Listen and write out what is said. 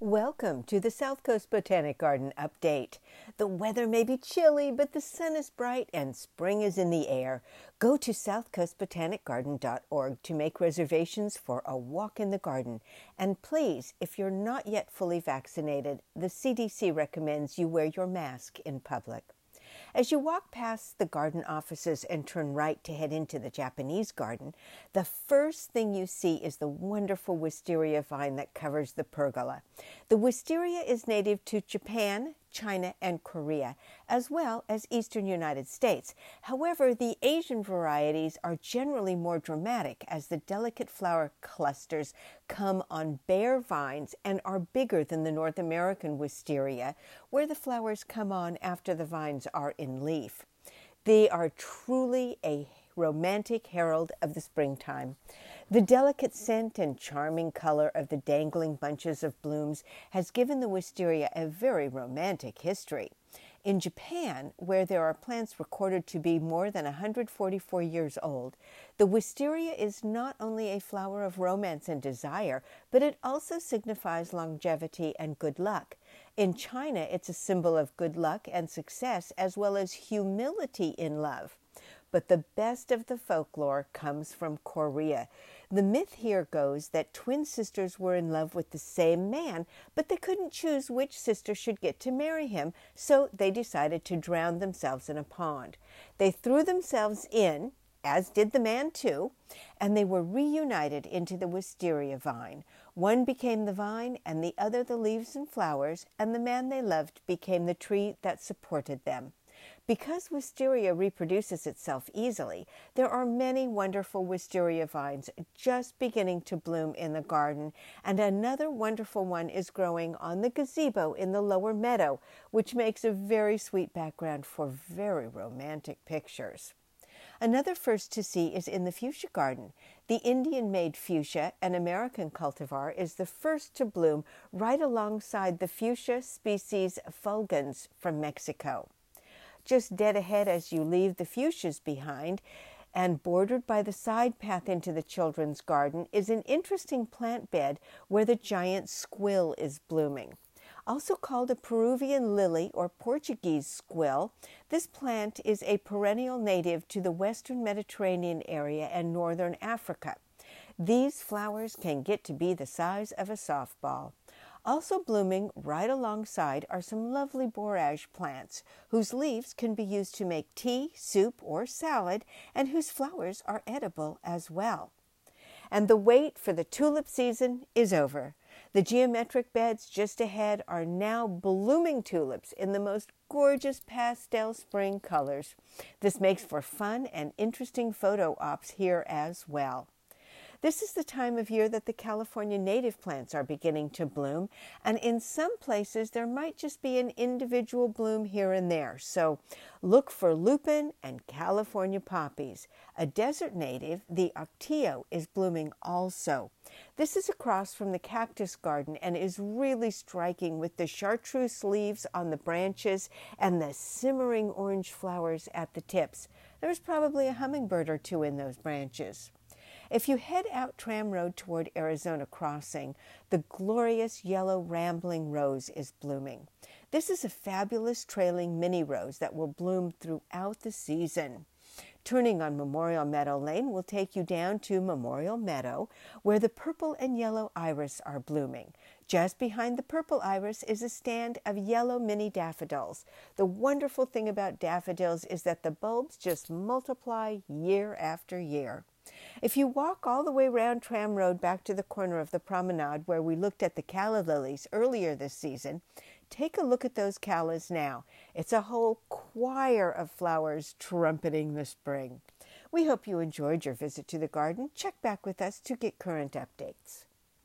Welcome to the South Coast Botanic Garden update. The weather may be chilly, but the sun is bright and spring is in the air. Go to southcoastbotanicgarden.org to make reservations for a walk in the garden. And please, if you're not yet fully vaccinated, the CDC recommends you wear your mask in public. As you walk past the garden offices and turn right to head into the Japanese garden, the first thing you see is the wonderful wisteria vine that covers the pergola. The wisteria is native to Japan, China, and Korea, as well as eastern United States. However, the Asian varieties are generally more dramatic as the delicate flower clusters come on bare vines and are bigger than the North American wisteria, where the flowers come on after the vines are in leaf. They are truly a romantic herald of the springtime. The delicate scent and charming color of the dangling bunches of blooms has given the wisteria a very romantic history. In Japan, where there are plants recorded to be more than 144 years old, the wisteria is not only a flower of romance and desire, but it also signifies longevity and good luck. In China, it's a symbol of good luck and success, as well as humility in love. But the best of the folklore comes from Korea. The myth here goes that twin sisters were in love with the same man, but they couldn't choose which sister should get to marry him, so they decided to drown themselves in a pond. They threw themselves in, as did the man too, and they were reunited into the wisteria vine. One became the vine, and the other the leaves and flowers, and the man they loved became the tree that supported them. Because wisteria reproduces itself easily, there are many wonderful wisteria vines just beginning to bloom in the garden, and another wonderful one is growing on the gazebo in the lower meadow, which makes a very sweet background for very romantic pictures. Another first to see is in the fuchsia garden. The Indian-made fuchsia, an American cultivar, is the first to bloom right alongside the fuchsia species fulgens from Mexico. Just dead ahead as you leave the fuchsias behind and bordered by the side path into the children's garden is an interesting plant bed where the giant squill is blooming. Also called a Peruvian lily or Portuguese squill, this plant is a perennial native to the western Mediterranean area and northern Africa. These flowers can get to be the size of a softball. Also blooming right alongside are some lovely borage plants, whose leaves can be used to make tea, soup, or salad, and whose flowers are edible as well. And the wait for the tulip season is over. The geometric beds just ahead are now blooming tulips in the most gorgeous pastel spring colors. This makes for fun and interesting photo ops here as well. This is the time of year that the California native plants are beginning to bloom, and in some places there might just be an individual bloom here and there. So look for lupin and California poppies. A desert native, the Octio, is blooming also. This is across from the cactus garden and is really striking with the chartreuse leaves on the branches and the simmering orange flowers at the tips. There's probably a hummingbird or two in those branches. If you head out Tram Road toward Arizona Crossing, the glorious yellow rambling rose is blooming. This is a fabulous trailing mini rose that will bloom throughout the season. Turning on Memorial Meadow Lane will take you down to Memorial Meadow, where the purple and yellow iris are blooming. Just behind the purple iris is a stand of yellow mini daffodils. The wonderful thing about daffodils is that the bulbs just multiply year after year. If you walk all the way around Tram Road back to the corner of the promenade where we looked at the calla lilies earlier this season, take a look at those callas now. It's a whole choir of flowers trumpeting the spring. We hope you enjoyed your visit to the garden. Check back with us to get current updates.